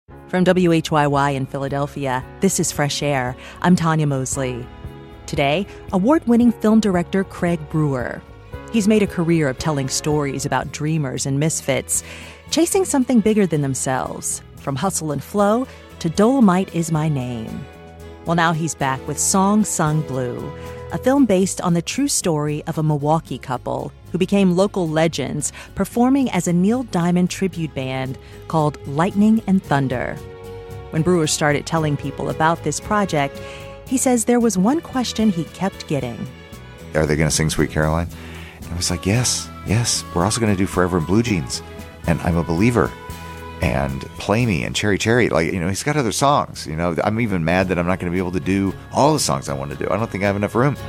From WHYY in Philadelphia, this is Fresh Air. I'm Tanya Mosley. Today, award-winning film director Craig Brewer. He's made a career of telling stories about dreamers and misfits, chasing something bigger than themselves, from Hustle and Flow to Dolomite Is My Name. Well, now he's back with Song Sung Blue, a film based on the true story of a Milwaukee couple who became local legends performing as a Neil Diamond tribute band called Lightning and Thunder. When Brewer started telling people about this project, he says there was one question he kept getting. Are they going to sing Sweet Caroline? And I was like, yes. We're also going to do Forever in Blue Jeans. And I'm a Believer. And Play Me and Cherry Cherry. He's got other songs. I'm even mad that I'm not going to be able to do all the songs I want to do. I don't think I have enough room.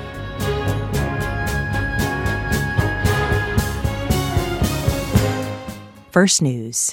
First News.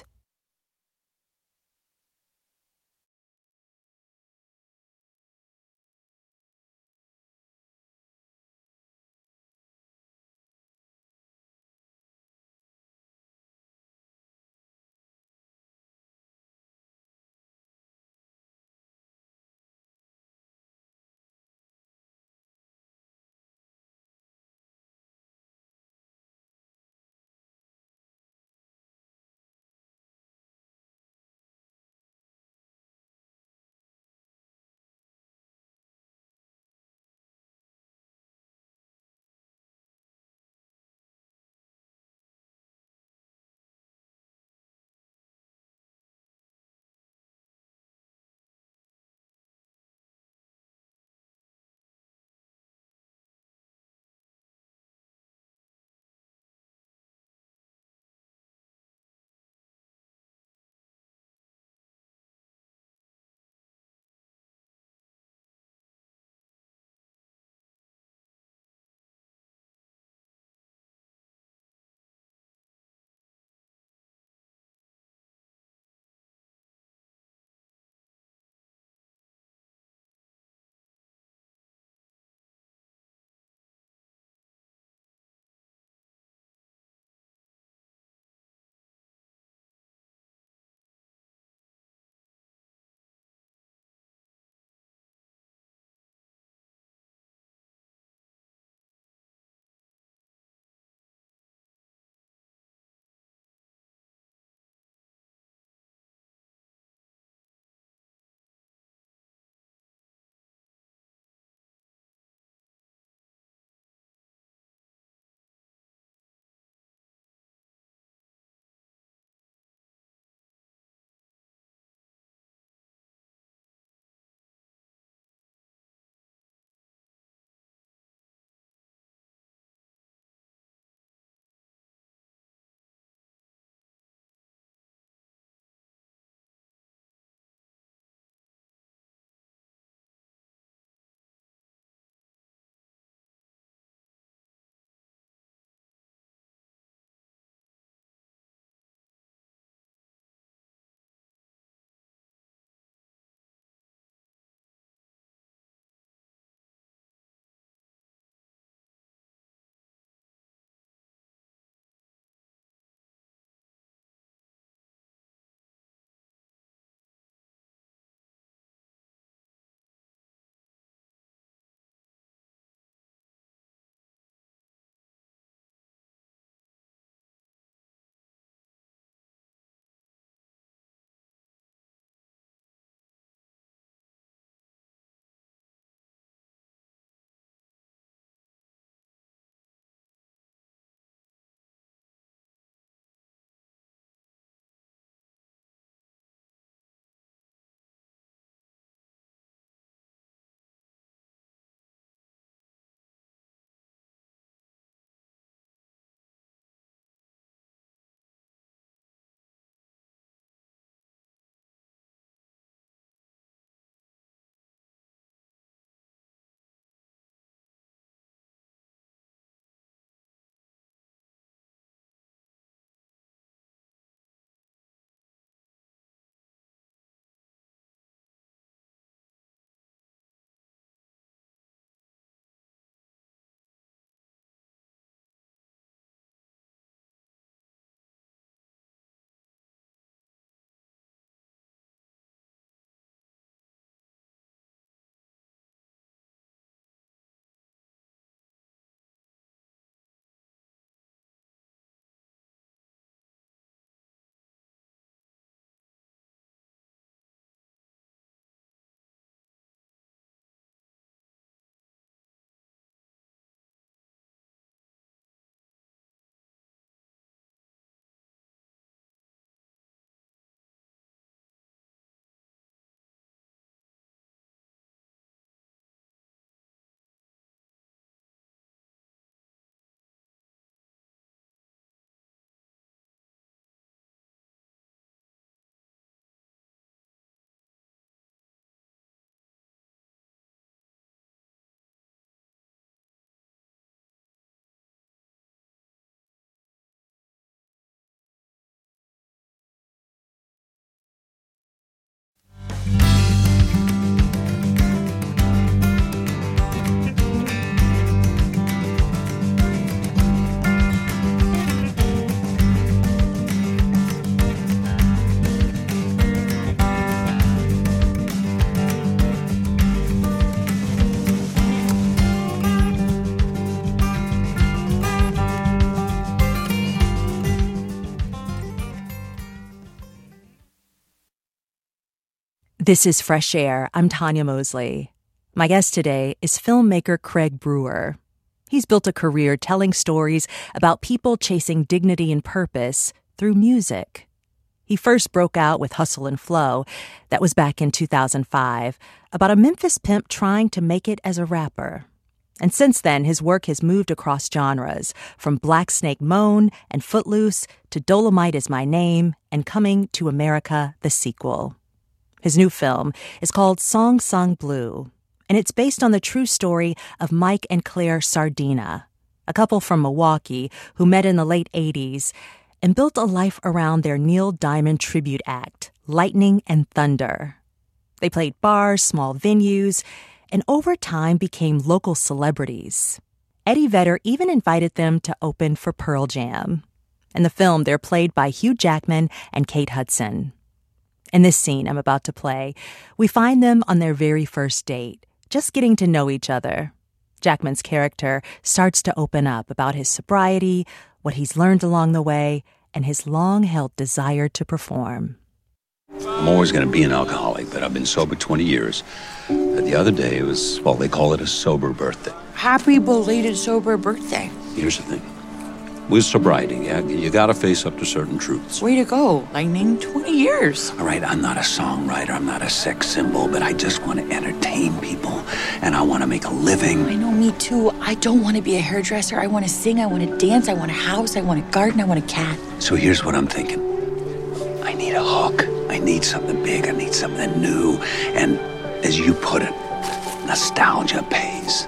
This is Fresh Air. I'm Tanya Mosley. My guest today is filmmaker Craig Brewer. He's built a career telling stories about people chasing dignity and purpose through music. He first broke out with Hustle and Flow. That was back in 2005, about a Memphis pimp trying to make it as a rapper. And since then, his work has moved across genres, from Black Snake Moan and Footloose to Dolomite Is My Name and Coming to America, the sequel. His new film is called Song Sung Blue, and it's based on the true story of Mike and Claire Sardina, a couple from Milwaukee who met in the late 80s and built a life around their Neil Diamond tribute act, Lightning and Thunder. They played bars, small venues, and over time became local celebrities. Eddie Vedder even invited them to open for Pearl Jam. In the film, they're played by Hugh Jackman and Kate Hudson. In this scene I'm about to play, we find them on their very first date, just getting to know each other. Jackman's character starts to open up about his sobriety, what he's learned along the way, and his long-held desire to perform. I'm always going to be an alcoholic, but I've been sober 20 years. The other day, it was, well, they call it a sober birthday. Happy belated sober birthday. Here's the thing. With sobriety, yeah, you got to face up to certain truths. Way to go, Lightning. 20 years. All right, I'm not a songwriter, I'm not a sex symbol, but I just want to entertain people, and I want to make a living. I know, me too. I don't want to be a hairdresser. I want to sing, I want to dance, I want a house, I want a garden, I want a cat. So here's what I'm thinking. I need a hook. I need something big. I need something new. And as you put it, nostalgia pays.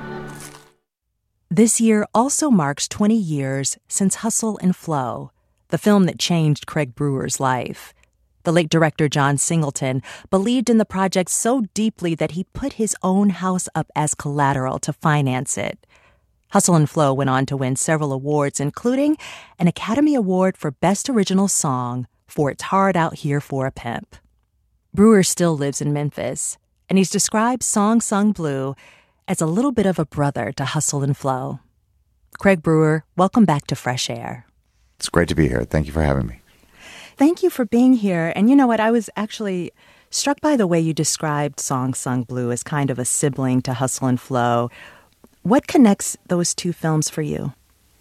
This year also marks 20 years since Hustle and Flow, the film that changed Craig Brewer's life. The late director John Singleton believed in the project so deeply that he put his own house up as collateral to finance it. Hustle and Flow went on to win several awards, including an Academy Award for Best Original Song for It's Hard Out Here for a Pimp. Brewer still lives in Memphis, and he's described Song Sung Blue as a little bit of a brother to Hustle and Flow. Craig Brewer, welcome back to Fresh Air. It's great to be here. Thank you for having me. Thank you for being here. And you know what? I was actually struck by the way you described Song Sung Blue as kind of a sibling to Hustle and Flow. What connects those two films for you?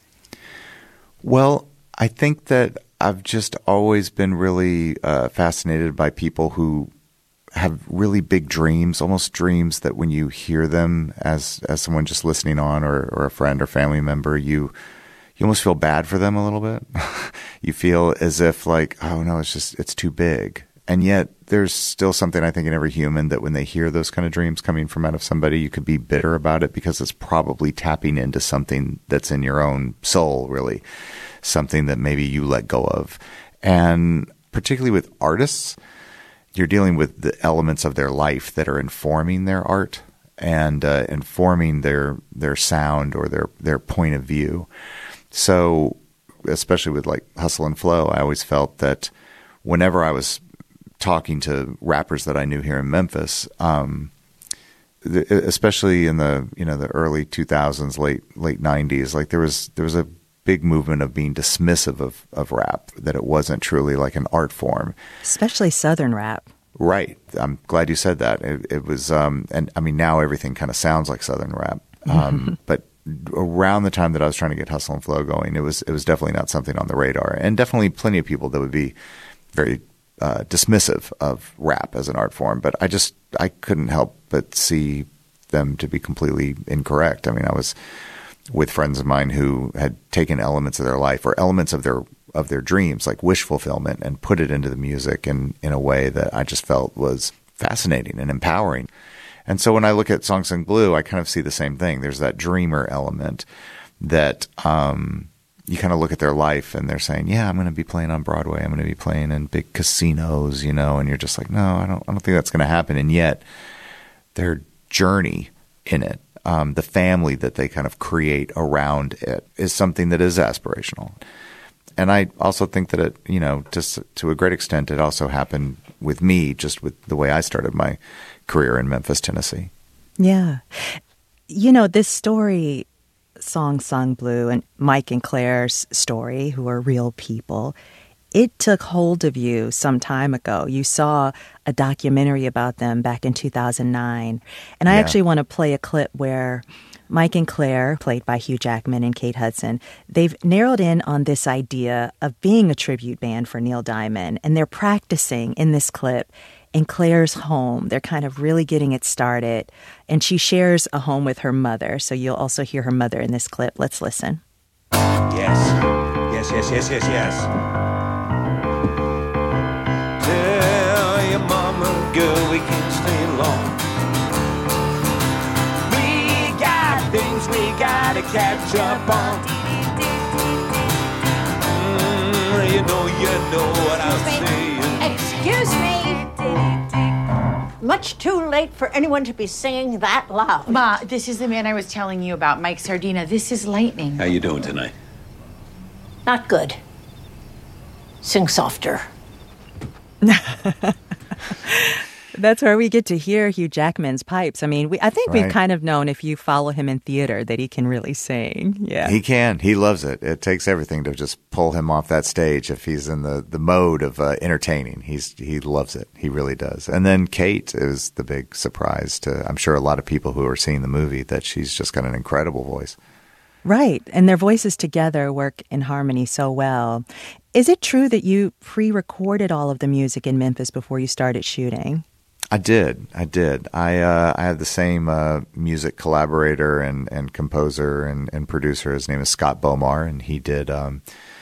Well, I think that I've just always been really fascinated by people who have really big dreams, almost dreams that when you hear them as someone just listening on or a friend or family member, you almost feel bad for them a little bit. You feel as if like, oh no, it's too big. And yet there's still something I think in every human that when they hear those kind of dreams coming from out of somebody, you could be bitter about it because it's probably tapping into something that's in your own soul, really, something that maybe you let go of. And particularly with artists, you're dealing with the elements of their life that are informing their art and informing their sound or their point of view. So especially with like Hustle and Flow, I always felt that whenever I was talking to rappers that I knew here in Memphis, especially in the early 2000s, late 90s, like there was a big movement of being dismissive of rap, that it wasn't truly like an art form. Especially Southern rap. Right. I'm glad you said that. It was, and I mean, now everything kind of sounds like Southern rap. But around the time that I was trying to get Hustle and Flow going, it was definitely not something on the radar, and definitely plenty of people that would be very dismissive of rap as an art form. But I couldn't help but see them to be completely incorrect. I mean, I was with friends of mine who had taken elements of their life or elements of their dreams, like wish fulfillment, and put it into the music in a way that I just felt was fascinating and empowering. And so when I look at Song Sung Blue, I kind of see the same thing. There's that dreamer element that you kind of look at their life and they're saying, yeah, I'm going to be playing on Broadway. I'm going to be playing in big casinos, and you're just like, no, I don't think that's going to happen. And yet their journey in it, the family that they kind of create around it, is something that is aspirational. And I also think that it, just to a great extent, it also happened with me, just with the way I started my career in Memphis, Tennessee. Yeah. This story, Song Sung Blue, and Mike and Claire's story, who are real people, it took hold of you some time ago. You saw a documentary about them back in 2009. And I actually want to play a clip where Mike and Claire, played by Hugh Jackman and Kate Hudson, they've narrowed in on this idea of being a tribute band for Neil Diamond. And they're practicing in this clip in Claire's home. They're kind of really getting it started. And she shares a home with her mother. So you'll also hear her mother in this clip. Let's listen. Yes. Tell your mama, girl, we can't stay long. We got things we gotta catch up on. You know what I'm saying. Excuse me. Much too late for anyone to be singing that loud. Ma, this is the man I was telling you about, Mike Sardina. This is Lightning. How you doing tonight? Not good. Sing softer. That's where we get to hear Hugh Jackman's pipes. I mean, I think we've Right. kind of known if you follow him in theater that he can really sing. Yeah. He can. He loves it. It takes everything to just pull him off that stage if he's in the mode of entertaining. He loves it. He really does. And then Kate is the big surprise to, I'm sure, a lot of people who are seeing the movie, that she's just got an incredible voice. Right. And their voices together work in harmony so well. Is it true that you pre-recorded all of the music in Memphis before you started shooting? I did. I have the same music collaborator and composer and producer. His name is Scott Bomar, and he did all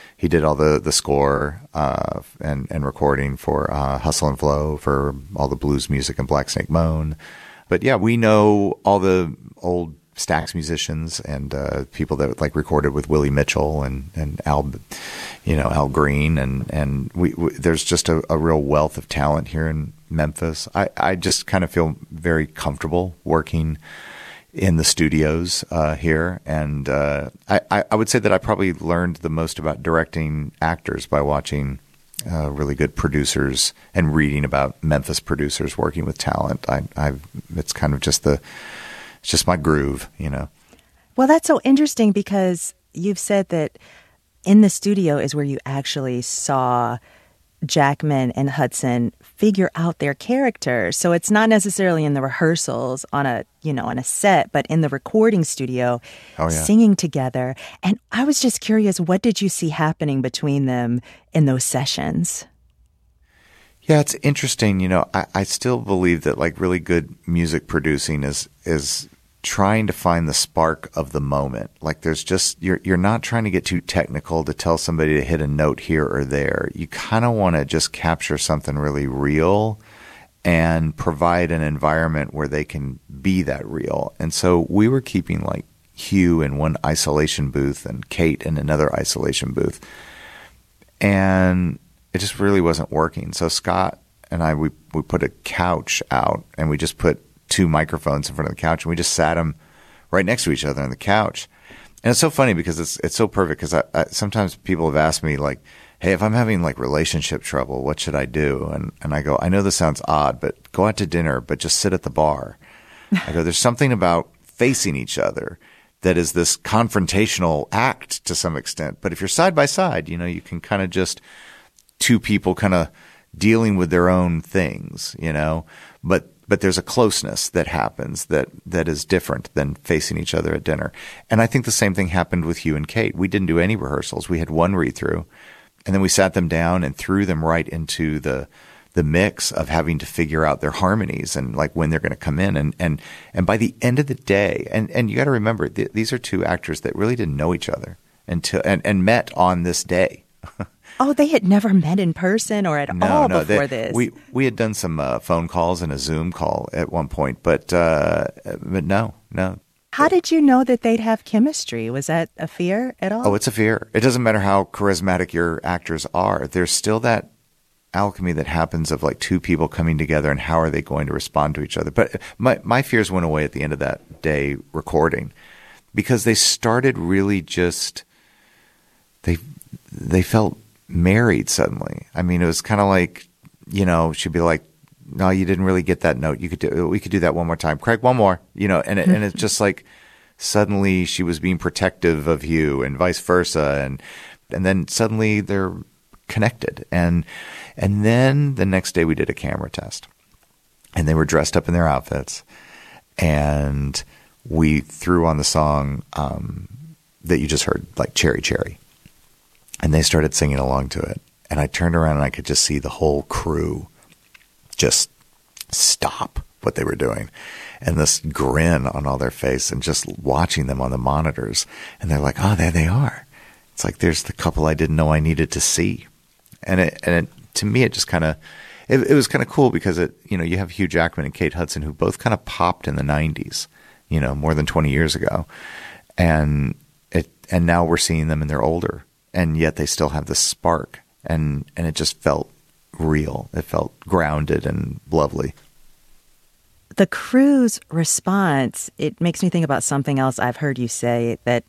the score and recording for Hustle and Flow, for all the blues music and Black Snake Moan. But yeah, we know all the old Stax musicians and people that like recorded with Willie Mitchell and Al Green, and we there's just a real wealth of talent here in Memphis. I just kind of feel very comfortable working in the studios here, and I would say that I probably learned the most about directing actors by watching really good producers and reading about Memphis producers working with talent. It's kind of just it's just my groove, you know. Well, that's so interesting because you've said that in the studio is where you actually saw Jackman and Hudson figure out their characters. So it's not necessarily in the rehearsals on a set, but in the recording studio, singing together. And I was just curious, what did you see happening between them in those sessions? Yeah, it's interesting. You know, I still believe that like really good music producing is trying to find the spark of the moment. Like there's just, you're not trying to get too technical to tell somebody to hit a note here or there. You kind of want to just capture something really real and provide an environment where they can be that real. And so we were keeping like Hugh in one isolation booth and Kate in another isolation booth. And it just really wasn't working. So Scott and I, we put a couch out and we just put 2 microphones in front of the couch, and we just sat them right next to each other on the couch. And it's so funny because it's so perfect, because I sometimes people have asked me like, hey, if I'm having like relationship trouble, what should I do? And I go, I know this sounds odd, but go out to dinner, but just sit at the bar. I go, there's something about facing each other that is this confrontational act to some extent. But if you're side by side, you know, you can kind of just 2 people kind of dealing with their own things, you know, but there's a closeness that happens that is different than facing each other at dinner. And I think the same thing happened with Hugh and Kate. We didn't do any rehearsals. We had one read through, and then we sat them down and threw them right into the mix of having to figure out their harmonies and like when they're going to come in. And by the end of the day, and you got to remember, these are 2 actors that really didn't know each other until and met on this day. Oh, they had never met in person or at all before this. We had done some phone calls and a Zoom call at one point, but no. How did you know that they'd have chemistry? Was that a fear at all? Oh, it's a fear. It doesn't matter how charismatic your actors are. There's still that alchemy that happens of like 2 people coming together, and how are they going to respond to each other? But my fears went away at the end of that day recording, because they started really just they felt married suddenly. I mean, it was kind of like, you know, she'd be like, no, you didn't really get that note. We could do that one more time. Craig, one more, you know, and it's just like suddenly she was being protective of you and vice versa. And then suddenly they're connected. And then the next day we did a camera test, and they were dressed up in their outfits, and we threw on the song that you just heard, like Cherry Cherry, and they started singing along to it. And I turned around and I could just see the whole crew just stop what they were doing, and this grin on all their face, and just watching them on the monitors. And they're like, oh, there they are. It's like, there's the couple I didn't know I needed to see. And it to me, it just kind of, it was kind of cool because you have Hugh Jackman and Kate Hudson, who both kind of popped in the 90s, more than 20 years ago. And now we're seeing them and they're older, and yet they still have this spark. And it just felt real. It felt grounded and lovely. The crew's response, it makes me think about something else I've heard you say, that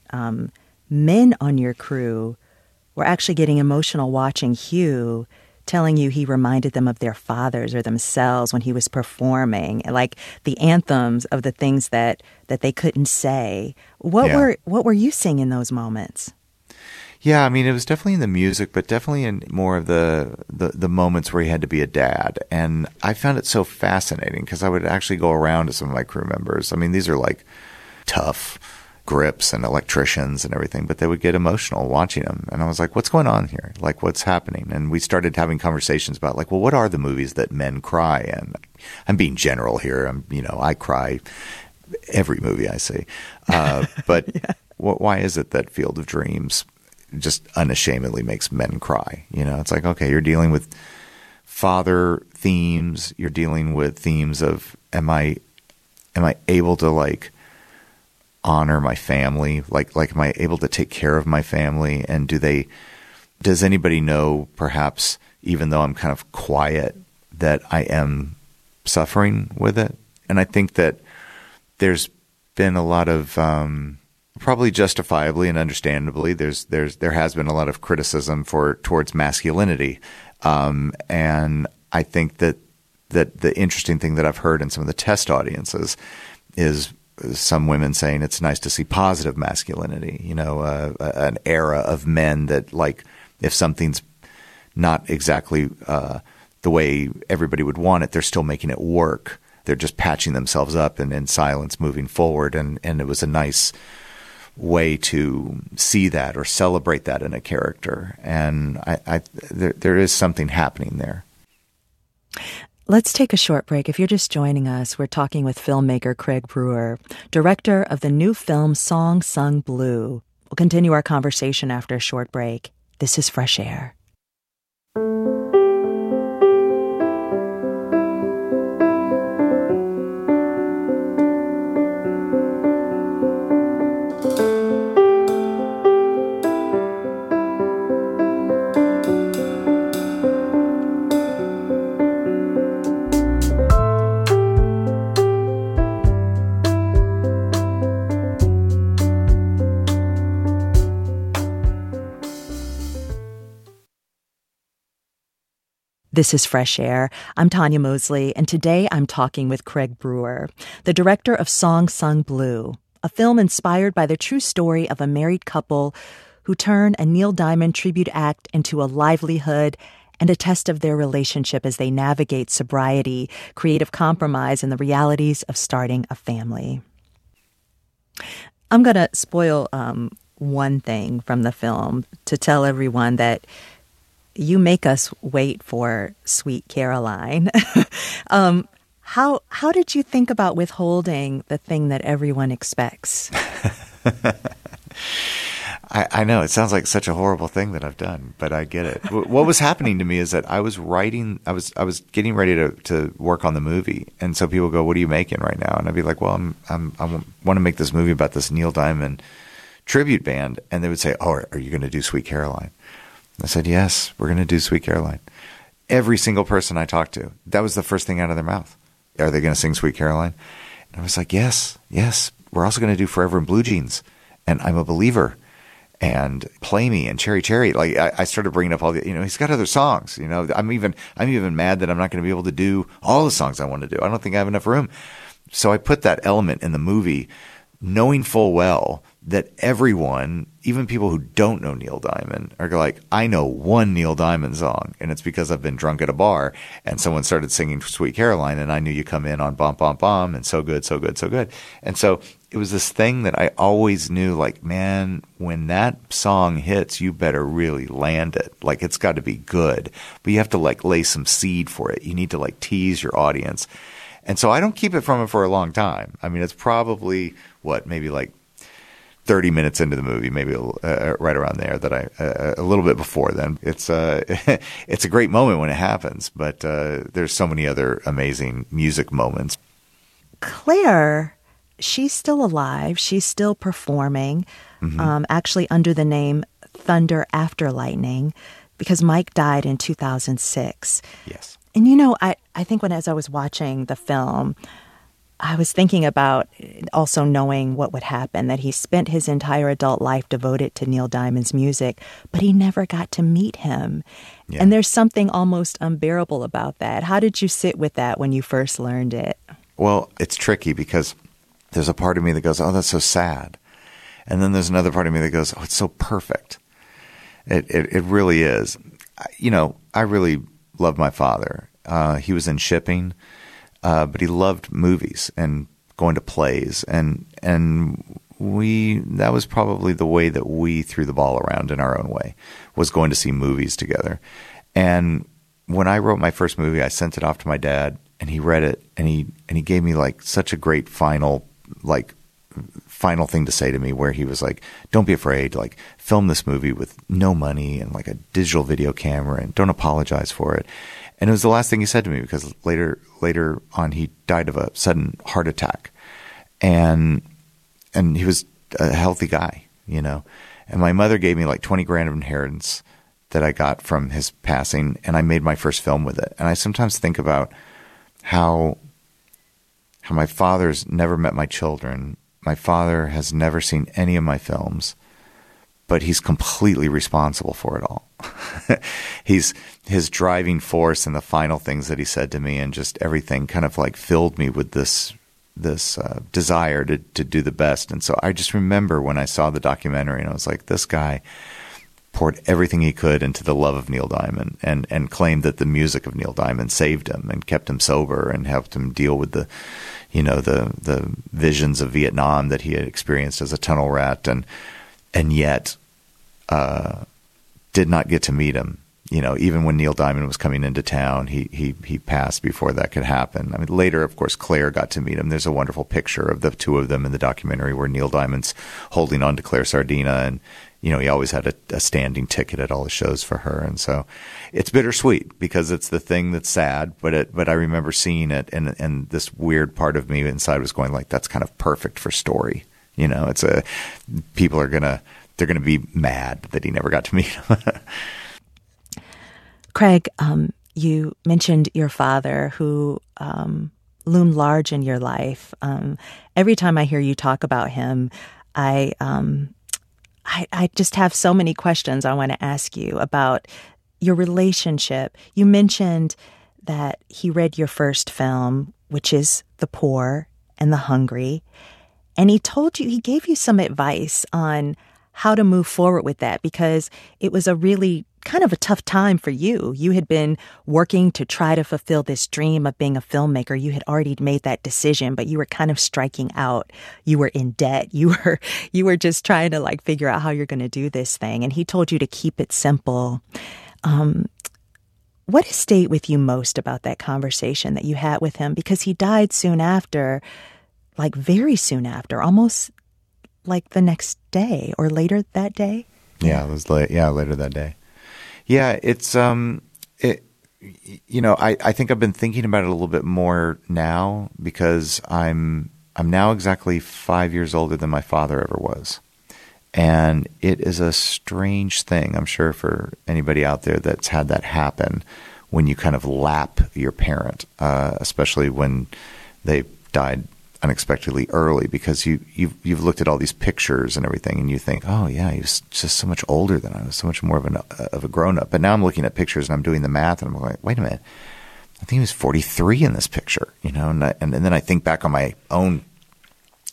men on your crew were actually getting emotional watching Hugh, telling you he reminded them of their fathers or themselves when he was performing, like the anthems of the things that they couldn't say. What were you seeing in those moments? Yeah, I mean, it was definitely in the music, but definitely in more of the moments where he had to be a dad. And I found it so fascinating because I would actually go around to some of my crew members. I mean, these are like tough grips and electricians and everything, but they would get emotional watching them. And I was like, what's going on here? Like, what's happening? And we started having conversations about, like, well, what are the movies that men cry in? I'm being general here. I cry every movie I see. But yeah. Why is it that Field of Dreams just unashamedly makes men cry? It's like, okay, you're dealing with father themes. You're dealing with themes of, am I able to, like, honor my family? Like, am I able to take care of my family? And does anybody know, perhaps, even though I'm kind of quiet, that I am suffering with it? And I think that there's been a lot of, probably justifiably and understandably, there has been a lot of criticism towards masculinity, and I think that the interesting thing that I've heard in some of the test audiences is some women saying it's nice to see positive masculinity. An era of men that, like, if something's not exactly the way everybody would want it, they're still making it work. They're just patching themselves up and in silence moving forward, and it was a nice way to see that or celebrate that in a character. And there is something happening there. Let's take a short break. If you're just joining us, we're talking with filmmaker Craig Brewer, director of the new film Song Sung Blue. We'll continue our conversation after a short break. This is Fresh Air. This is Fresh Air. I'm Tanya Mosley, and today I'm talking with Craig Brewer, the director of Song Sung Blue, a film inspired by the true story of a married couple who turn a Neil Diamond tribute act into a livelihood and a test of their relationship as they navigate sobriety, creative compromise, and the realities of starting a family. I'm going to spoil one thing from the film to tell everyone that you make us wait for Sweet Caroline. How did you think about withholding the thing that everyone expects? I know it sounds like such a horrible thing that I've done, but I get it. What was happening to me is that I was I was getting ready to work on the movie, and so people go, "What are you making right now?" And I'd be like, "Well, I want to make this movie about this Neil Diamond tribute band," and they would say, "Oh, are you going to do Sweet Caroline?" I said, yes, we're going to do Sweet Caroline. Every single person I talked to, that was the first thing out of their mouth. Are they going to sing Sweet Caroline? And I was like, yes. We're also going to do Forever in Blue Jeans, and I'm a Believer, and Play Me, and Cherry Cherry. Like, I started bringing up all the, he's got other songs. I'm even mad that I'm not going to be able to do all the songs I want to do. I don't think I have enough room. So I put that element in the movie knowing full well that everyone, even people who don't know Neil Diamond, are like, I know one Neil Diamond song, and it's because I've been drunk at a bar and someone started singing Sweet Caroline, and I knew you come in on Bom Bom Bom and So Good, So Good, So Good. And so it was this thing that I always knew, like, man, when that song hits, you better really land it. Like, it's got to be good, but you have to like lay some seed for it. You need to like tease your audience. And so I don't keep it from him for a long time. I mean, it's probably maybe like 30 minutes into the movie, maybe right around there, that a little bit before then. It's it's a great moment when it happens, but there's so many other amazing music moments. Claire, she's still alive. She's still performing, actually under the name Thunder After Lightning, because Mike died in 2006. Yes. And you know, I think as I was watching the film, I was thinking about also knowing what would happen, that he spent his entire adult life devoted to Neil Diamond's music, but he never got to meet him. Yeah. And there's something almost unbearable about that. How did you sit with that when you first learned it? Well, it's tricky because there's a part of me that goes, oh, that's so sad. And then there's another part of me that goes, oh, it's so perfect. It really is. You know, I really love my father. He was in shipping. But he loved movies and going to plays, and that was probably the way that we threw the ball around in our own way, was going to see movies together. And when I wrote my first movie, I sent it off to my dad, and he read it, and he gave me like such a great final thing to say to me, where he was like, don't be afraid, like, film this movie with no money and like a digital video camera, and don't apologize for it. And it was the last thing he said to me, because later on he died of a sudden heart attack, and he was a healthy guy, you know. And my mother gave me like $20,000 of inheritance that I got from his passing, and I made my first film with it. And I sometimes think about how my father's never met my children. My father has never seen any of my films, but he's completely responsible for it all. He's his driving force, and the final things that he said to me, and just everything kind of like filled me with this desire to do the best. And so I just remember when I saw the documentary, and I was like, this guy poured everything he could into the love of Neil Diamond, and claimed that the music of Neil Diamond saved him and kept him sober and helped him deal with the visions of Vietnam that he had experienced as a tunnel rat, and yet did not get to meet him. You know, even when Neil Diamond was coming into town, he passed before that could happen. I mean, later, of course, Claire got to meet him. There's a wonderful picture of the two of them in the documentary where Neil Diamond's holding on to Claire Sardina, and you know, he always had a standing ticket at all the shows for her. And so it's bittersweet because it's the thing that's sad, but I remember seeing it, and this weird part of me inside was going like, that's kind of perfect for story. You know, people are they're going to be mad that he never got to meet him. Craig, you mentioned your father, who loomed large in your life. Every time I hear you talk about him, I just have so many questions I want to ask you about your relationship. You mentioned that he read your first film, which is The Poor and the Hungry, and he gave you some advice on how to move forward with that, because it was a really kind of a tough time for you. You had been working to try to fulfill this dream of being a filmmaker. You had already made that decision, but you were kind of striking out. You were in debt. You were just trying to like figure out how you're going to do this thing. And he told you to keep it simple. What has stayed with you most about that conversation that you had with him? Because he died soon after, like very soon after, almost like the next day or later that day. Yeah, it was later that day. Yeah, it's you know, I think I've been thinking about it a little bit more now, because I'm now exactly 5 years older than my father ever was. And it is a strange thing, I'm sure, for anybody out there that's had that happen, when you kind of lap your parent, especially when they died unexpectedly early, because you've looked at all these pictures and everything, and you think, oh yeah, he was just so much older than I was, so much more of a grown up. But now I'm looking at pictures and I'm doing the math, and I'm like, wait a minute, I think he was 43 in this picture, you know. And then I think back on my own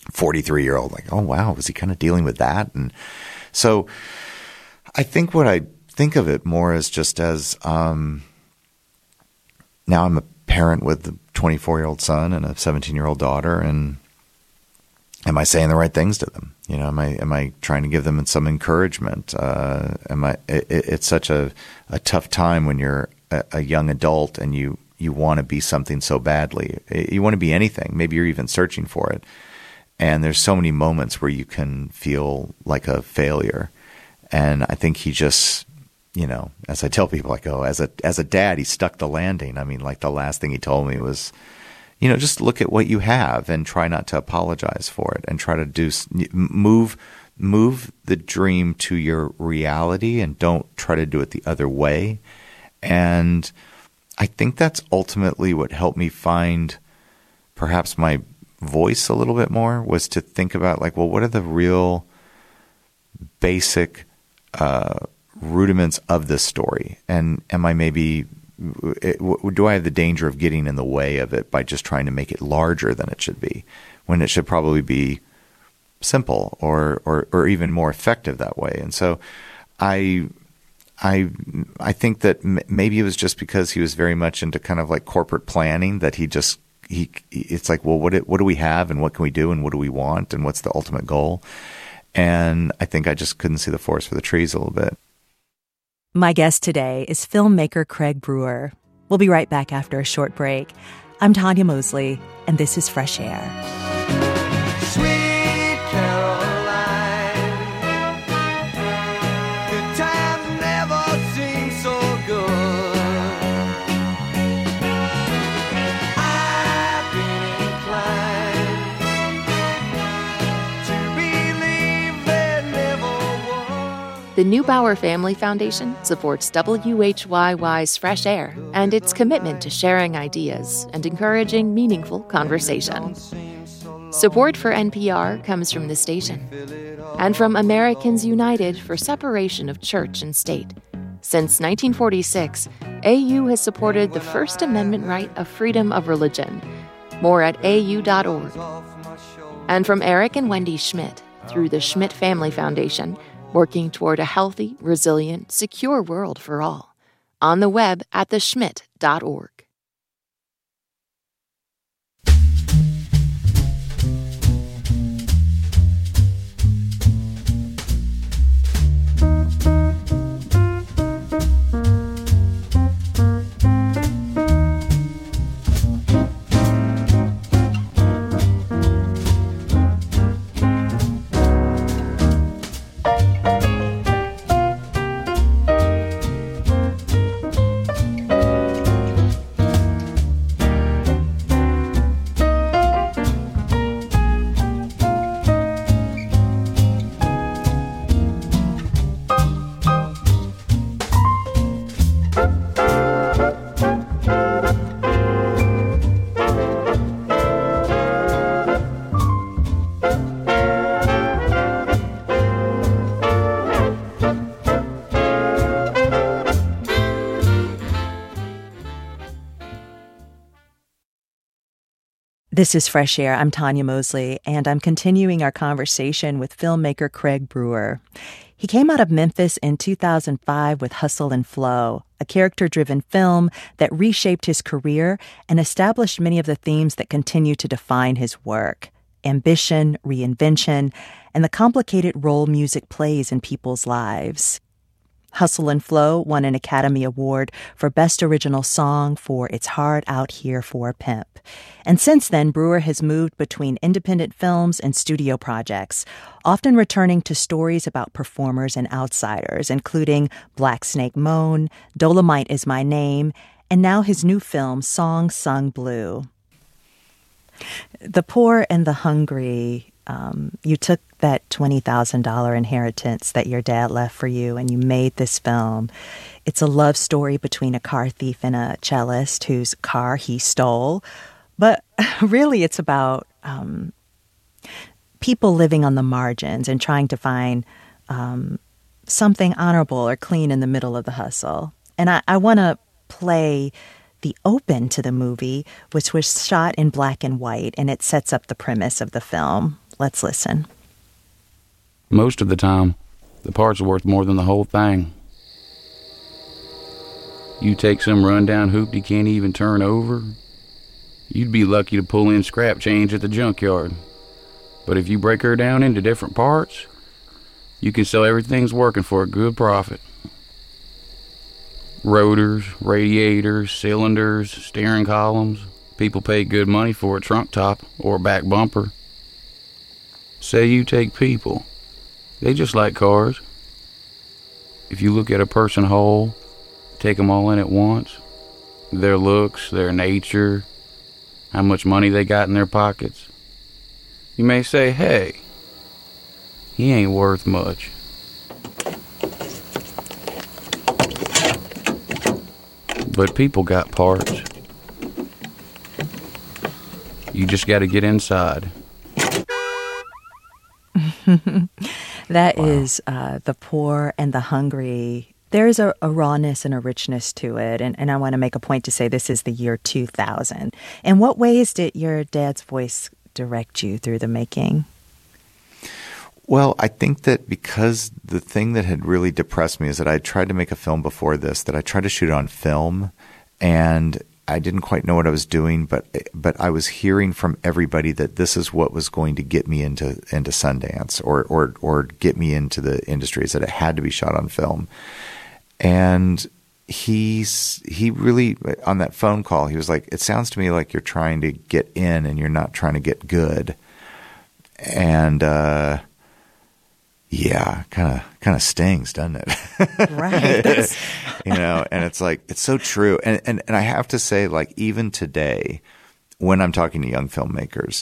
43-year-old, like, oh, wow, was he kind of dealing with that? And so I think what I think of it more as just as now I'm a parent with a 24-year-old son and a 17-year-old daughter, and am I saying the right things to them? You know, am I trying to give them some encouragement? It's such a tough time when you're a young adult and you want to be something so badly. You want to be anything. Maybe you're even searching for it. And there's so many moments where you can feel like a failure. And I think he just, you know, as I tell people, I go, as a dad, he stuck the landing. I mean, like the last thing he told me was, you know, just look at what you have and try not to apologize for it, and try to move the dream to your reality, and don't try to do it the other way. And I think that's ultimately what helped me find perhaps my voice a little bit more, was to think about, like, well, what are the real basic rudiments of this story? And am I maybe, do I have the danger of getting in the way of it by just trying to make it larger than it should be, when it should probably be simple or even more effective that way? And so I think that maybe it was just because he was very much into kind of like corporate planning, that it's like, well, what do we have, and what can we do, and what do we want, and what's the ultimate goal? And I think I just couldn't see the forest for the trees a little bit. My guest today is filmmaker Craig Brewer. We'll be right back after a short break. I'm Tanya Mosley, and this is Fresh Air. Sweet Caroline, good times never seem so good. I've been inclined to believe there never was. The Neubauer Family Foundation supports WHYY's Fresh Air and its commitment to sharing ideas and encouraging meaningful conversation. Support for NPR comes from the station and from Americans United for Separation of Church and State. Since 1946, AU has supported the First Amendment right of freedom of religion. More at au.org. And from Eric and Wendy Schmidt through the Schmidt Family Foundation, working toward a healthy, resilient, secure world for all. On the web at theschmidt.org. This is Fresh Air. I'm Tanya Mosley, and I'm continuing our conversation with filmmaker Craig Brewer. He came out of Memphis in 2005 with Hustle and Flow, a character-driven film that reshaped his career and established many of the themes that continue to define his work: ambition, reinvention, and the complicated role music plays in people's lives. Hustle and Flow won an Academy Award for Best Original Song for It's Hard Out Here for a Pimp. And since then, Brewer has moved between independent films and studio projects, often returning to stories about performers and outsiders, including Black Snake Moan, Dolomite Is My Name, and now his new film, Song Sung Blue. The poor and the hungry. You took that $20,000 inheritance that your dad left for you, and you made this film. It's a love story between a car thief and a cellist whose car he stole. But really, it's about people living on the margins and trying to find something honorable or clean in the middle of the hustle. And I want to play the open to the movie, which was shot in black and white, and it sets up the premise of the film. Let's listen. Most of the time, the parts are worth more than the whole thing. You take some rundown hoop you can't even turn over, you'd be lucky to pull in scrap change at the junkyard. But if you break her down into different parts, you can sell everything's working for a good profit. Rotors, radiators, cylinders, steering columns. People pay good money for a trunk top or a back bumper. Say you take people. They just like cars. If you look at a person whole, take them all in at once, their looks, their nature, how much money they got in their pockets, you may say, hey, he ain't worth much. But people got parts. You just got to get inside. That is The Poor and the Hungry. There's a rawness and a richness to it, and I want to make a point to say this is the year 2000. In what ways did your dad's voice direct you through the making? Well, I think that because the thing that had really depressed me is that I tried to make a film before this, that I tried to shoot it on film, and I didn't quite know what I was doing, but I was hearing from everybody that this is what was going to get me into Sundance or get me into the industries, that it had to be shot on film. And he really, on that phone call, he was like, it sounds to me like you're trying to get in and you're not trying to get good. And yeah, kind of stings, doesn't it? Right. You know, and it's like, it's so true. And I have to say, like, even today, when I'm talking to young filmmakers,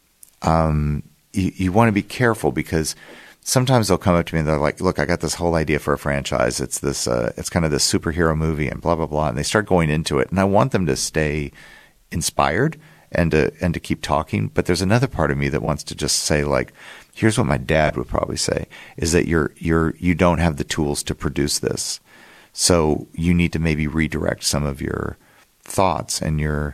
you want to be careful, because sometimes they'll come up to me and they're like, look, I got this whole idea for a franchise. It's this, it's kind of this superhero movie and blah, blah, blah. And they start going into it. And I want them to stay inspired and to keep talking. But there's another part of me that wants to just say, like, here's what my dad would probably say, is that you don't have the tools to produce this. So you need to maybe redirect some of your thoughts and your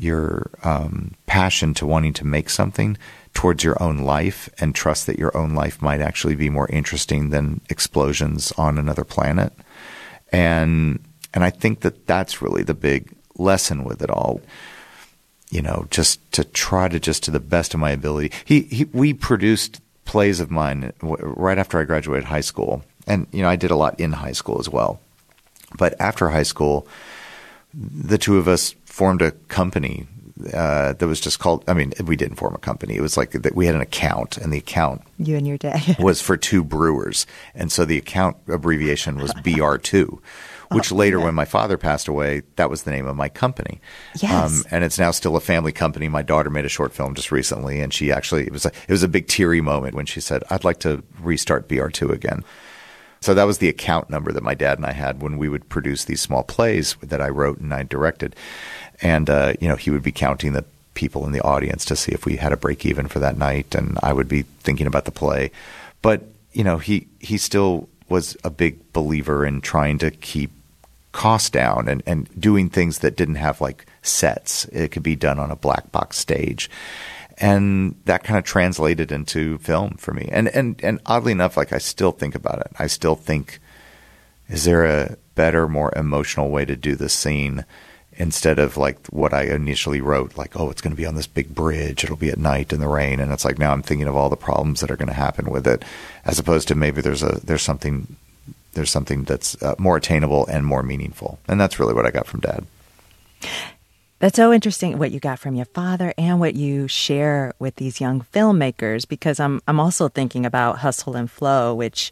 passion to wanting to make something towards your own life, and trust that your own life might actually be more interesting than explosions on another planet. And I think that that's really the big lesson with it all. You know, just to try to, just to the best of my ability. We produced plays of mine right after I graduated high school. And, you know, I did a lot in high school as well. But after high school, the two of us formed a company that was just called, I mean, we didn't form a company. It was like that we had an account, and the account You and your dad. was for two brewers. And so the account abbreviation was BR2. Which later, when my father passed away, that was the name of my company. Yes. And it's now still a family company. My daughter made a short film just recently, and she actually, it was a big teary moment when she said, I'd like to restart BR2 again. So that was the account number that my dad and I had when we would produce these small plays that I wrote and I directed. And, you know, he would be counting the people in the audience to see if we had a break even for that night, and I would be thinking about the play. But, you know, he still was a big believer in trying to keep costs down and doing things that didn't have like sets. It could be done on a black box stage. And that kind of translated into film for me. And oddly enough, like, I still think about it. I still think, is there a better, more emotional way to do this scene instead of like what I initially wrote, like, oh, it's going to be on this big bridge. It'll be at night in the rain. And it's like, now I'm thinking of all the problems that are going to happen with it, as opposed to maybe there's something that's more attainable and more meaningful. And that's really what I got from Dad. That's so interesting what you got from your father and what you share with these young filmmakers, because I'm also thinking about Hustle and Flow, which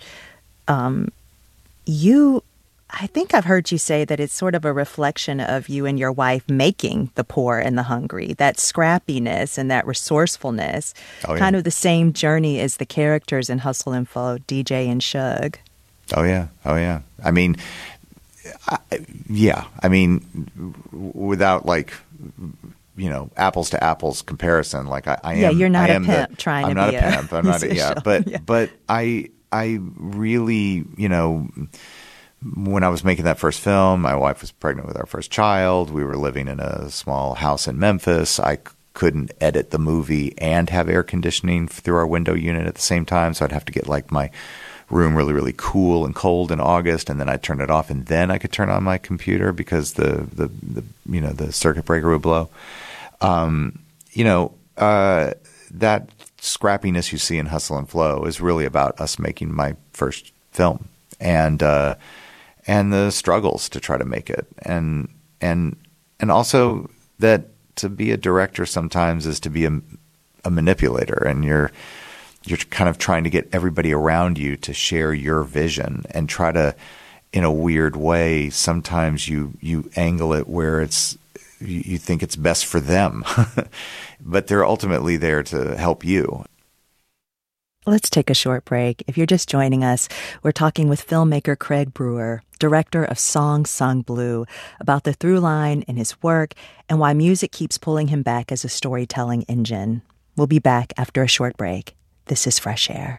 I think I've heard you say that it's sort of a reflection of you and your wife making the poor and the hungry, that scrappiness and that resourcefulness, kind of the same journey as the characters in Hustle and Flow, DJ and Shug. Oh, yeah. I mean, I mean, without like, you know, apples to apples comparison, like I am. Yeah, you're not a pimp trying to be a pimp. I'm not. musician. But I really, you know, when I was making that first film, my wife was pregnant with our first child. We were living in a small house in Memphis. I couldn't edit the movie and have air conditioning through our window unit at the same time. So I'd have to get like my room really, really cool and cold in August, and then I'd turn it off, and then I could turn on my computer because the circuit breaker would blow. That scrappiness you see in Hustle and Flow is really about us making my first film and the struggles to try to make it, and also that to be a director sometimes is to be a manipulator, and you're kind of trying to get everybody around you to share your vision and try to, in a weird way, sometimes you angle it where you think it's best for them, but they're ultimately there to help you. Let's take a short break. If you're just joining us, we're talking with filmmaker Craig Brewer, director of Songs Sung Blue, about the through line in his work and why music keeps pulling him back as a storytelling engine. We'll be back after a short break. This is Fresh Air.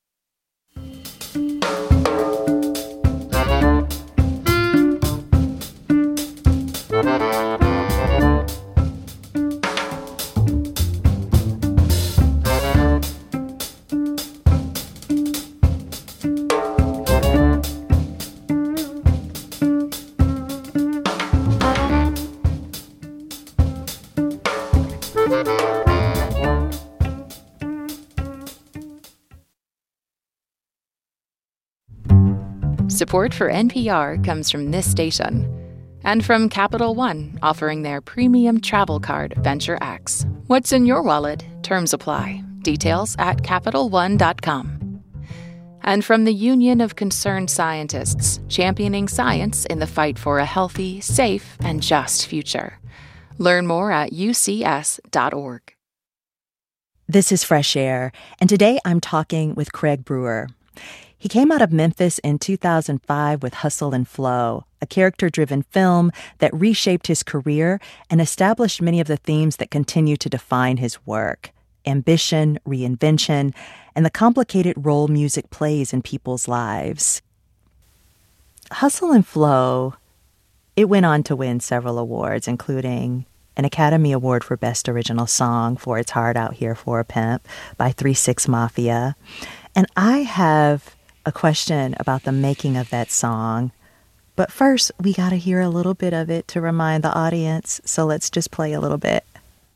Support for NPR comes from this station and from Capital One, offering their premium travel card, Venture X. What's in your wallet? Terms apply. Details at CapitalOne.com. And from the Union of Concerned Scientists, championing science in the fight for a healthy, safe, and just future. Learn more at ucs.org. This is Fresh Air, and today I'm talking with Craig Brewer. He came out of Memphis in 2005 with Hustle and Flow, a character-driven film that reshaped his career and established many of the themes that continue to define his work: ambition, reinvention, and the complicated role music plays in people's lives. Hustle and Flow, it went on to win several awards, including an Academy Award for Best Original Song for It's Hard Out Here for a Pimp by 3 6 Mafia. And I have a question about the making of that song. But first, we got to hear a little bit of it to remind the audience. So let's just play a little bit.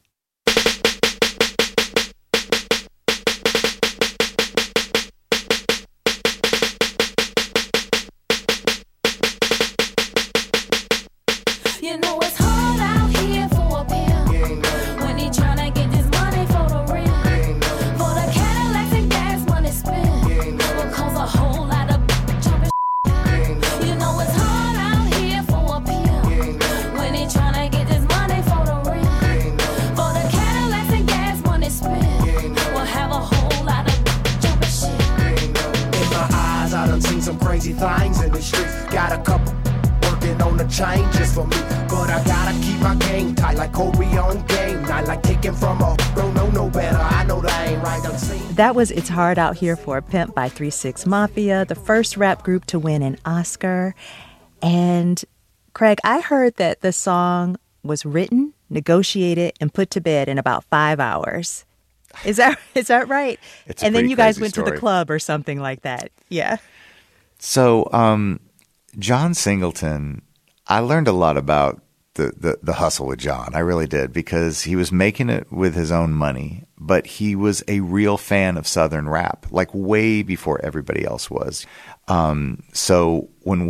You know it's hard out here for a pimp when he tryna get this money for the rent, for the Cadillacs and gas money spent, will cause a whole lot of jumping. You know it's hard out here for a pimp when he tryna get this money for the rent, for the Cadillacs and gas money spent, will have a whole lot of jumping shit. In my eyes, I done seen some crazy things in the streets. Got a couple working on the chain just for me, but I gotta keep my game tight like Kobe on game night, like taking from a don't know no better. I know that ain't right. I've seen. That was It's Hard Out Here for a Pimp by 3 6 Mafia, the first rap group to win an Oscar. And Craig, I heard that the song was written, negotiated, and put to bed in about 5 hours. Is that right? It's a and then pretty you guys crazy went to story. the club or something like that. Yeah. So, John Singleton, I learned a lot about the hustle with John. I really did, because he was making it with his own money, but he was a real fan of Southern rap, like way before everybody else was. So when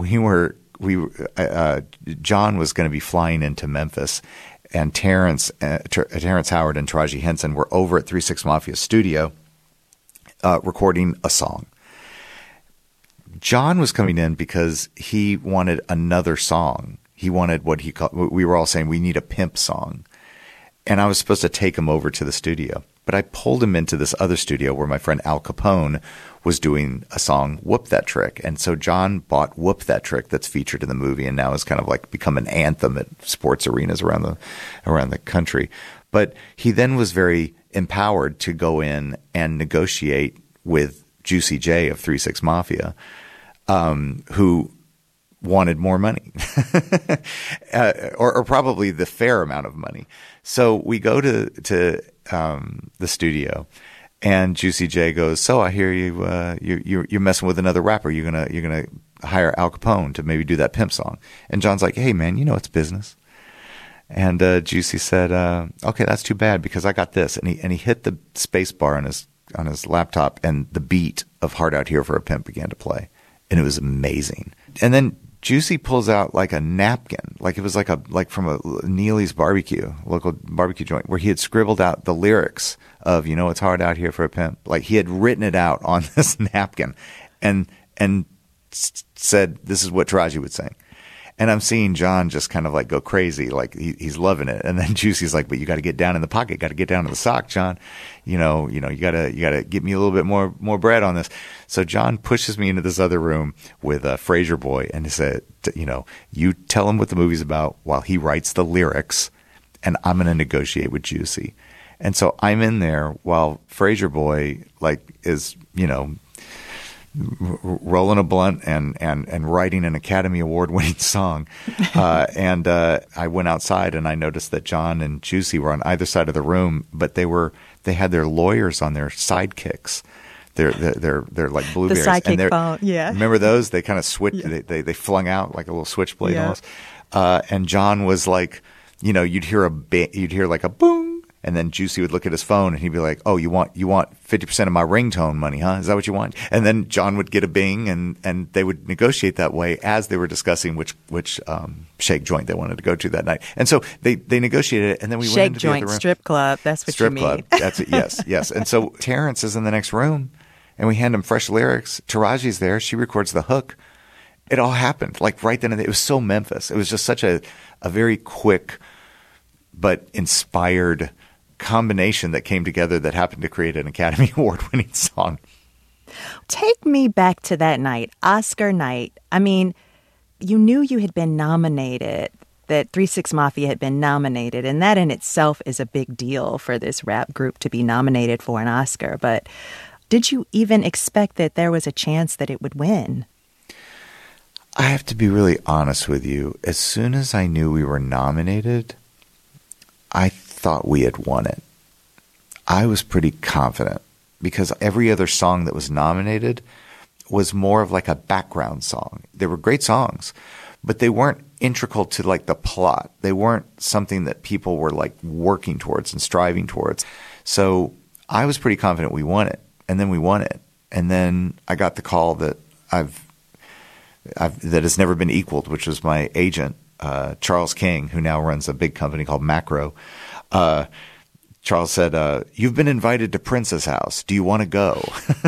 John was going to be flying into Memphis, and Terrence Howard and Taraji Henson were over at 3 6 Mafia studio recording a song. John was coming in because he wanted another song. He wanted what he called, we were all saying, we need a pimp song. And I was supposed to take him over to the studio. But I pulled him into this other studio where my friend Al Capone was doing a song, Whoop That Trick. And so John bought Whoop That Trick, that's featured in the movie, and now has kind of like become an anthem at sports arenas around the country. But he then was very empowered to go in and negotiate with Juicy J of 3 6 Mafia, who wanted more money, or probably the fair amount of money. So we go to the studio, and Juicy J goes, "So I hear you're messing with another rapper. You're gonna hire Al Capone to maybe do that pimp song." And John's like, "Hey man, it's business." And Juicy said, "Okay, that's too bad because I got this." And he hit the space bar on his laptop, and the beat of "Hard Out Here for a Pimp" began to play, and it was amazing. And then Juicy pulls out like a napkin, like it was like from a Neely's barbecue, local barbecue joint, where he had scribbled out the lyrics of "It's hard out here for a pimp." Like he had written it out on this napkin, and said, "This is what Taraji would sing." And I'm seeing John just kind of like go crazy, like he's loving it. And then Juicy's like, "But you got to get down in the pocket, got to get down to the sock, John. You got to get me a little bit more bread on this." So John pushes me into this other room with Frasier Boy, and he said, "You tell him what the movie's about while he writes the lyrics, and I'm going to negotiate with Juicy." And so I'm in there while Frasier Boy is rolling a blunt and writing an Academy Award winning song. And I went outside and I noticed that John and Juicy were on either side of the room, but they had their lawyers on their sidekicks. They're like blueberries. The sidekick phone, yeah. Remember those? They kind of switched. Yeah. They flung out like a little switchblade almost. And John was like, you'd hear like a boom. And then Juicy would look at his phone and he'd be like, "Oh, you want 50% of my ringtone money, huh? Is that what you want?" And then John would get a bing, and they would negotiate that way as they were discussing which shake joint they wanted to go to that night. And so they negotiated it, and then we went into the other room. Shake joint, strip club. That's what you mean. Strip club. That's it. Yes. And so Terrence is in the next room, and we hand him fresh lyrics. Taraji's there. She records the hook. It all happened like right then and there. It was so Memphis. It was just such a very quick but inspired combination that came together that happened to create an Academy Award-winning song. Take me back to that night, Oscar night. I mean, you knew you had been nominated, that 3 6 Mafia had been nominated, and that in itself is a big deal for this rap group to be nominated for an Oscar. But did you even expect that there was a chance that it would win? I have to be really honest with you. As soon as I knew we were nominated, I thought we had won it. I was pretty confident because every other song that was nominated was more of like a background song. They were great songs, but they weren't integral to like the plot. They weren't something that people were like working towards and striving towards. So I was pretty confident we won it, and then we won it. And then I got the call that that has never been equaled, which was my agent, Charles King, who now runs a big company called Macro. Charles said, "You've been invited to Prince's house. Do you want to go?"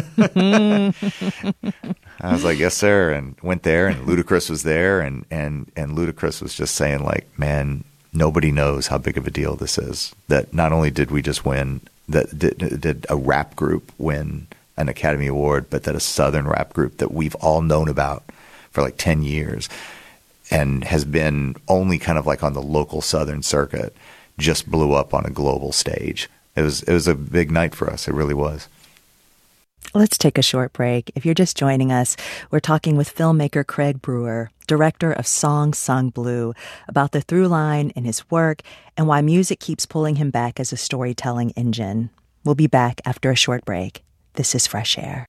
I was like, "Yes, sir," and went there, and Ludacris was there, and Ludacris was just saying like, "Man, nobody knows how big of a deal this is. That not only did we just win, that did a rap group win an Academy Award, but that a Southern rap group that we've all known about for like 10 years and has been only kind of like on the local Southern circuit just blew up on a global stage." It was a big night for us. It really was. Let's take a short break. If you're just joining us, we're talking with filmmaker Craig Brewer, director of Song Sung Blue, about the through line in his work and why music keeps pulling him back as a storytelling engine. We'll be back after a short break. This is Fresh Air.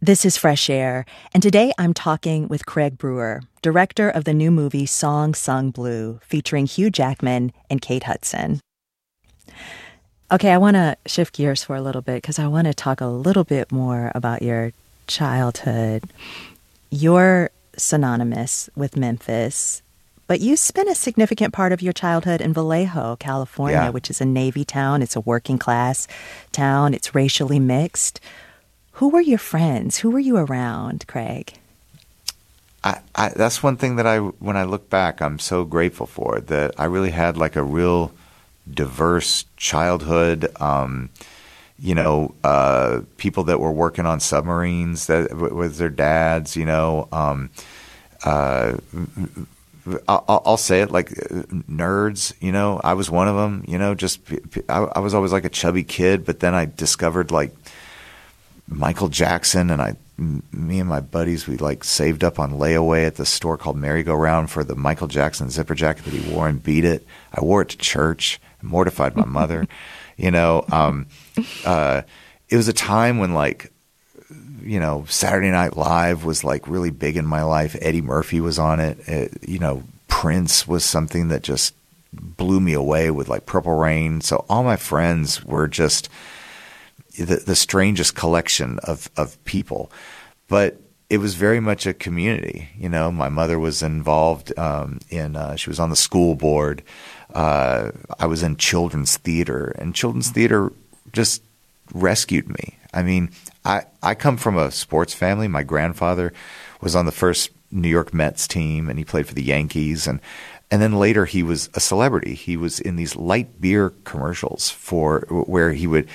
This is Fresh Air, and today I'm talking with Craig Brewer, director of the new movie Song Sung Blue, featuring Hugh Jackman and Kate Hudson. Okay, I want to shift gears for a little bit because I want to talk a little bit more about your childhood. You're synonymous with Memphis, but you spent a significant part of your childhood in Vallejo, California, which is a Navy town. It's a working class town. It's racially mixed. Who were your friends? Who were you around, Craig? That's one thing that when I look back, I'm so grateful for, that I really had like a real diverse childhood. People that were working on submarines with their dads, I'll say it, like nerds, I was one of them, I was always like a chubby kid, but then I discovered like Michael Jackson, and me and my buddies, we like saved up on layaway at the store called Merry Go Round for the Michael Jackson zipper jacket that he wore and beat it. I wore it to church, mortified my mother. It was a time when Saturday Night Live was like really big in my life. Eddie Murphy was on it. Prince was something that just blew me away with like Purple Rain. So all my friends were just the strangest collection of people, but it was very much a community. My mother was involved she was on the school board. I was in children's theater, and children's theater just rescued me. I mean, I come from a sports family. My grandfather was on the first New York Mets team, and he played for the Yankees, and then later he was a celebrity. He was in these light beer commercials where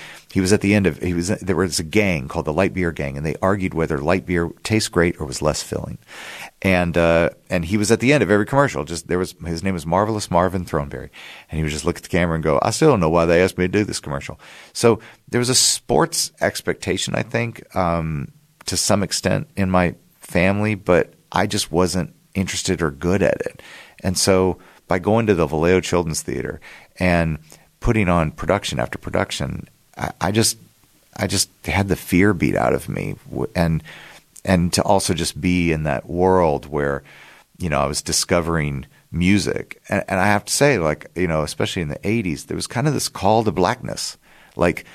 there was a gang called the Light Beer Gang, and they argued whether light beer tastes great or was less filling. And he was at the end of every commercial. His name was Marvelous Marvin Throneberry, and he would just look at the camera and go, "I still don't know why they asked me to do this commercial." So there was a sports expectation, I think, to some extent in my family, but I just wasn't interested or good at it. And so by going to the Vallejo Children's Theater and putting on production after production, I just had the fear beat out of me, and to also just be in that world where, I was discovering music. And I have to say, especially in the 80s, there was kind of this call to blackness. Like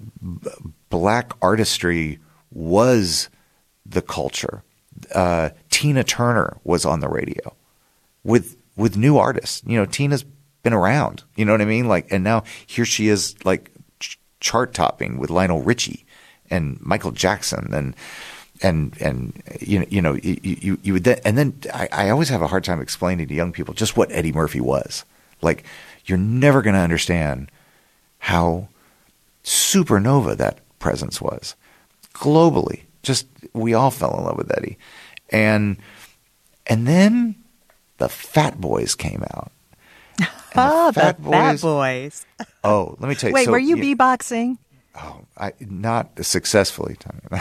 black artistry was the culture. Tina Turner was on the radio with new artists. Tina's been around, you know what I mean? And now here she is, chart topping with Lionel Richie and Michael Jackson, and you would then, and then I always have a hard time explaining to young people just what Eddie Murphy was. Like, you're never going to understand how supernova that presence was globally. Just, we all fell in love with Eddie, and then the Fat Boys came out. The Fat Boys. Oh, let me tell you. Wait, were you beatboxing? Oh, not successfully,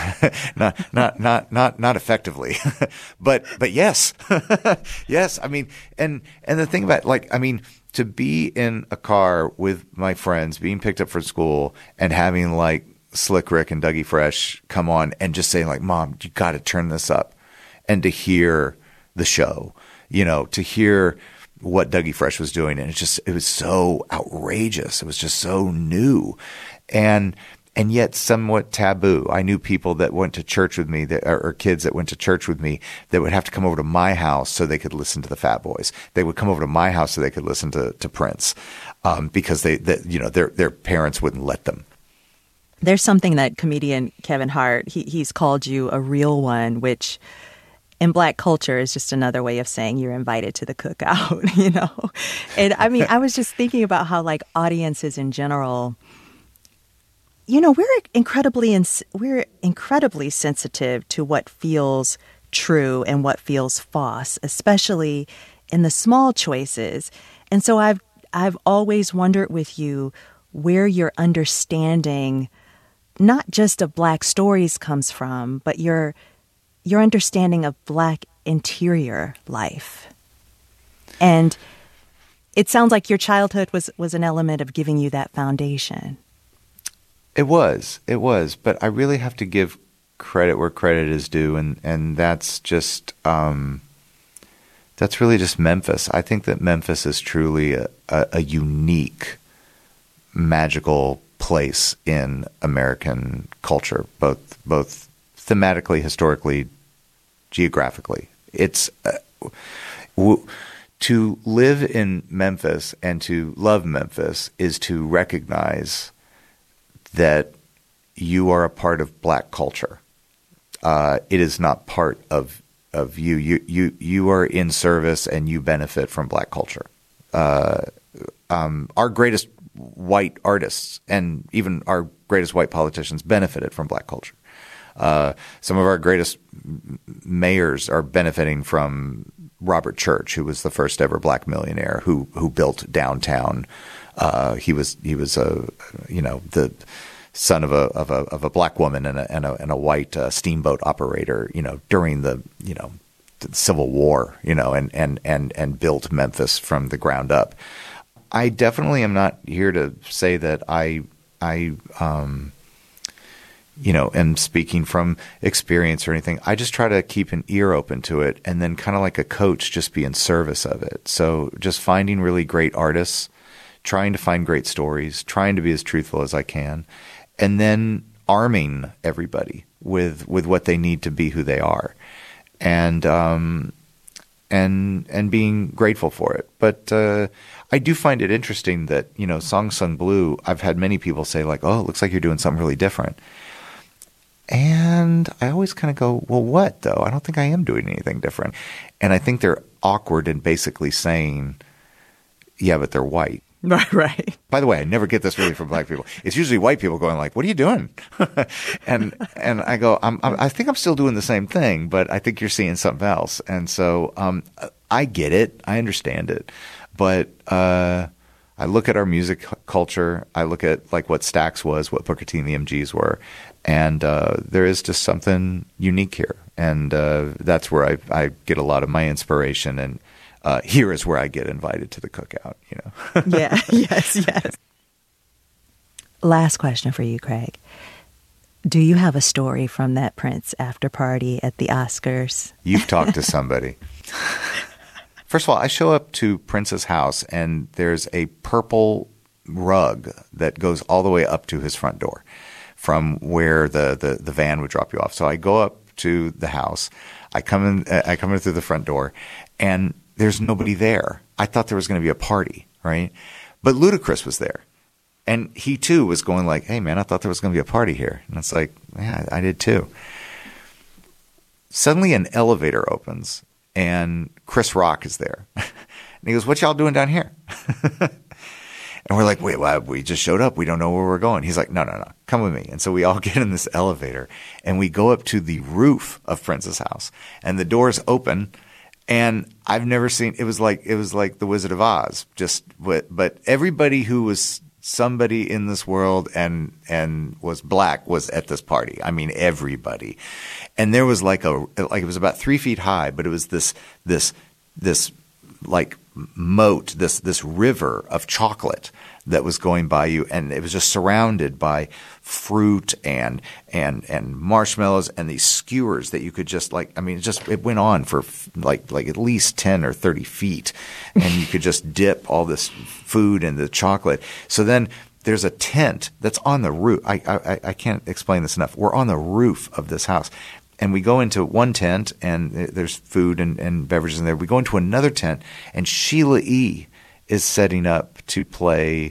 not effectively, but yes, yes. I mean, and the thing about to be in a car with my friends, being picked up from school, and having Slick Rick and Dougie Fresh come on and just saying "Mom, you got to turn this up," and to hear the show, to hear what Dougie Fresh was doing, and it was so outrageous. It was just so new, and yet somewhat taboo. I knew people that went to church with me, or kids that went to church with me, that would have to come over to my house so they could listen to the Fat Boys. They would come over to my house so they could listen to Prince, because their parents wouldn't let them. There's something that comedian Kevin Hart, he's called you a real one, which in Black culture is just another way of saying you're invited to the cookout, And I mean, I was just thinking about how audiences in general, we're incredibly sensitive to what feels true and what feels false, especially in the small choices. And so I've always wondered with you where your understanding not just of Black stories comes from, but your understanding of Black interior life. And it sounds like your childhood was an element of giving you that foundation. It was, but I really have to give credit where credit is due, and that's just that's really just Memphis. I think that Memphis is truly a unique, magical place in American culture, both thematically, historically, geographically. It's to live in Memphis and to love Memphis is to recognize that you are a part of Black culture. It is not part of you. You are in service and you benefit from Black culture. Our greatest white artists and even our greatest white politicians benefited from Black culture. Some of our greatest mayors are benefiting from Robert Church, who was the first ever Black millionaire who built downtown. He was the son of a Black woman and a white steamboat operator, during the Civil War, and built Memphis from the ground up. I definitely am not here to say that I am speaking from experience or anything. I just try to keep an ear open to it, and then kind of like a coach, just be in service of it. So just finding really great artists, trying to find great stories, trying to be as truthful as I can, and then arming everybody with what they need to be who they are, and being grateful for it. But I do find it interesting that, Song Sung Blue, I've had many people say like, oh, it looks like you're doing something really different. And I always kind of go, well, what though? I don't think I am doing anything different. And I think they're awkward in basically saying, yeah, but they're white. Right. By the way, I never get this really from Black people. It's usually white people going like, what are you doing? and I go, I think I'm still doing the same thing, but I think you're seeing something else. And so I get it. I understand it. But I look at our music culture. I look at like what Stax was, what Booker T and the MGs were. And there is just something unique here. And that's where I get a lot of my inspiration. And here is where I get invited to the cookout, Yeah, yes. Last question for you, Craig. Do you have a story from that Prince after party at the Oscars? You've talked to somebody. First of all, I show up to Prince's house, and there's a purple rug that goes all the way up to his front door from where the van would drop you off. So I go up to the house. I come in through the front door, and there's nobody there. I thought there was going to be a party, right? But Ludacris was there. And he, too, was going like, hey, man, I thought there was going to be a party here. And it's like, yeah, I did, too. Suddenly an elevator opens, and Chris Rock is there. And he goes, what y'all doing down here? And we're like, wait, well, we just showed up. We don't know where we're going. He's like, no, come with me. And so we all get in this elevator, and we go up to the roof of Prince's house. And the doors open. And I've never seen it was like the Wizard of Oz, but everybody who was somebody in this world and was Black was at this party. I mean, everybody. And there was it was about 3 feet high, but it was this like moat, this river of chocolate that was going by you, and it was just surrounded by fruit and marshmallows and these skewers that you could just it went on for like at least 10 or 30 feet, and you could just dip all this food in the chocolate. So then there's a tent that's on the roof. I can't explain this enough. We're on the roof of this house. And we go into one tent, and there's food and beverages in there. We go into another tent, and Sheila E. is setting up to play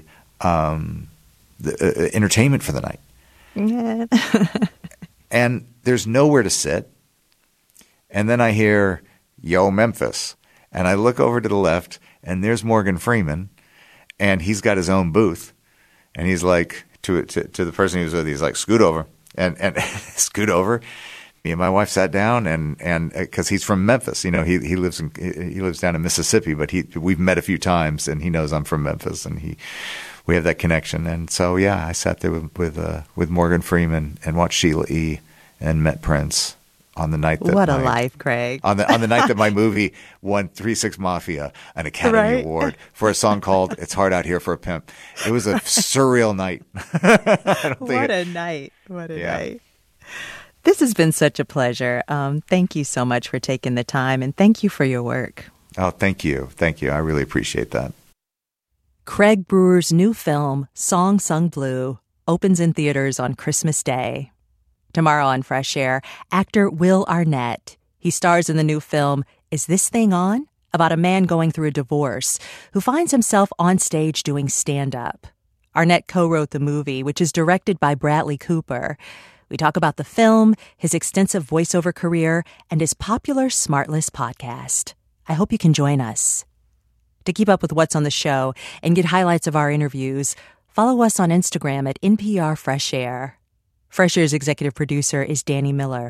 the entertainment for the night. Yeah. And there's nowhere to sit. And then I hear, yo, Memphis. And I look over to the left, and there's Morgan Freeman, and he's got his own booth. And he's like, to the person he was with, he's like, scoot over. And scoot over. Me and my wife sat down, and because he's from Memphis, he lives down in Mississippi, but we've met a few times, and he knows I'm from Memphis, and we have that connection. And so yeah, I sat there with Morgan Freeman and watched Sheila E. and met Prince on the night that what a life, Craig. on the night that my movie won 3 6 Mafia an Academy Award for a song called "It's Hard Out Here for a Pimp." It was a surreal night. What a night! This has been such a pleasure. Thank you so much for taking the time, and thank you for your work. Oh, thank you. Thank you. I really appreciate that. Craig Brewer's new film, Song Sung Blue, opens in theaters on Christmas Day. Tomorrow on Fresh Air, actor Will Arnett. He stars in the new film, Is This Thing On?, about a man going through a divorce who finds himself on stage doing stand-up. Arnett co-wrote the movie, which is directed by Bradley Cooper. We talk about the film, his extensive voiceover career, and his popular Smartless podcast. I hope you can join us. To keep up with what's on the show and get highlights of our interviews, follow us on Instagram at NPR Fresh Air. Fresh Air's executive producer is Danny Miller.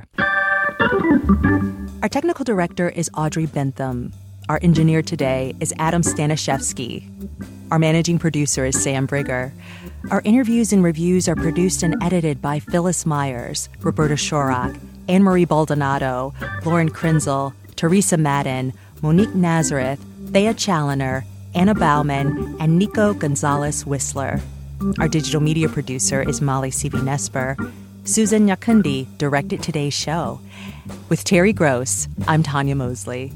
Our technical director is Audrey Bentham. Our engineer today is Adam Stanishevsky. Our managing producer is Sam Brigger. Our interviews and reviews are produced and edited by Phyllis Myers, Roberta Shorak, Anne-Marie Baldonado, Lauren Krenzel, Teresa Madden, Monique Nazareth, Thea Challoner, Anna Bauman, and Nico Gonzalez-Whistler. Our digital media producer is Molly Sivi-Nesper. Susan Nyakundi directed today's show. With Terry Gross, I'm Tanya Mosley.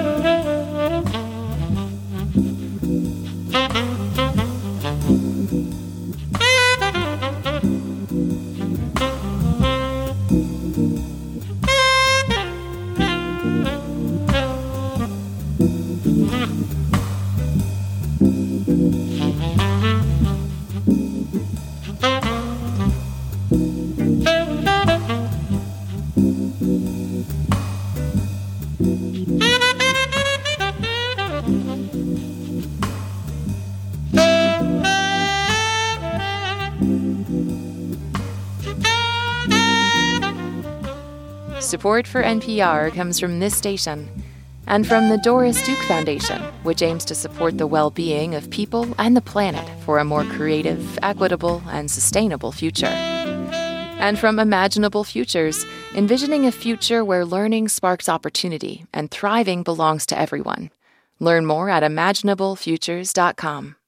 Support for NPR comes from this station and from the Doris Duke Foundation, which aims to support the well-being of people and the planet for a more creative, equitable, and sustainable future. And from Imaginable Futures, envisioning a future where learning sparks opportunity and thriving belongs to everyone. Learn more at imaginablefutures.com.